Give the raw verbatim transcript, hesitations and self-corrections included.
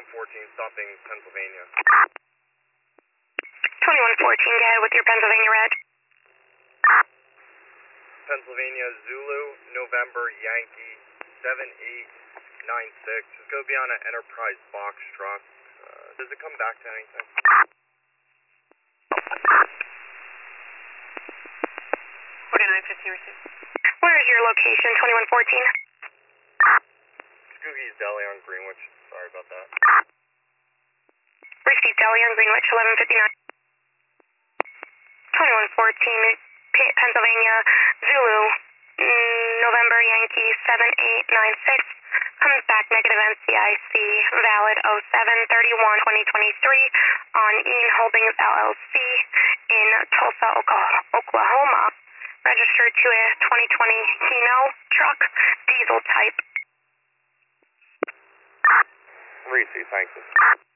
twenty-one fourteen, stopping Pennsylvania. twenty-one fourteen, go ahead with your Pennsylvania red. Pennsylvania Zulu, November, Yankee, seven eight nine six. It's going to be on an Enterprise box truck. Uh, does it come back to anything? forty-nine fifty received. Where is your location, twenty-one fourteen? Skoogie's Deli on Greenwich. Sorry about that. Received Deli on Greenwich, eleven fifty-nine. twenty-one fourteen, Pennsylvania Zulu, November Yankee, seven eight nine six. Comes back negative N C I C, valid oh seven thirty-one twenty twenty-three on Ian Holdings L L C in Tulsa, Oklahoma. Registered to a twenty twenty Hino truck, diesel type. Reese, thank you.